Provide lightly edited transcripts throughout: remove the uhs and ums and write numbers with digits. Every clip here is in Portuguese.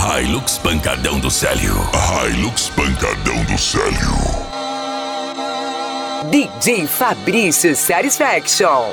Hilux Pancadão do Célio. Hilux Pancadão do Célio. DJ Fabrício Satisfaction.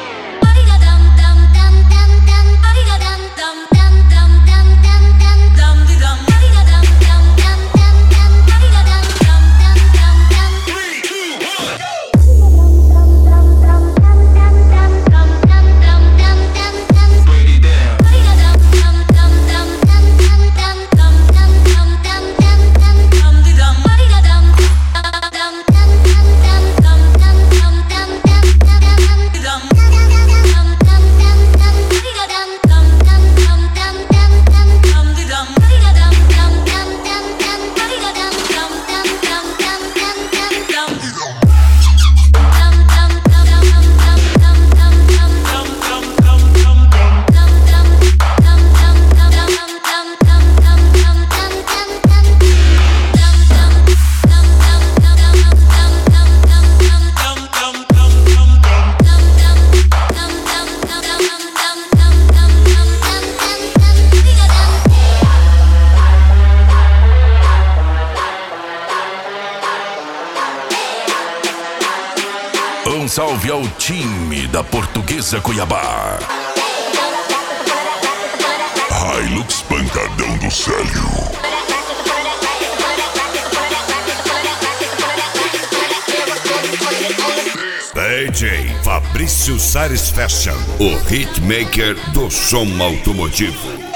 Um salve ao time da Portuguesa Cuiabá. Hilux Pancadão do Célio. DJ Fabrício Satisfaction, o hitmaker do som automotivo.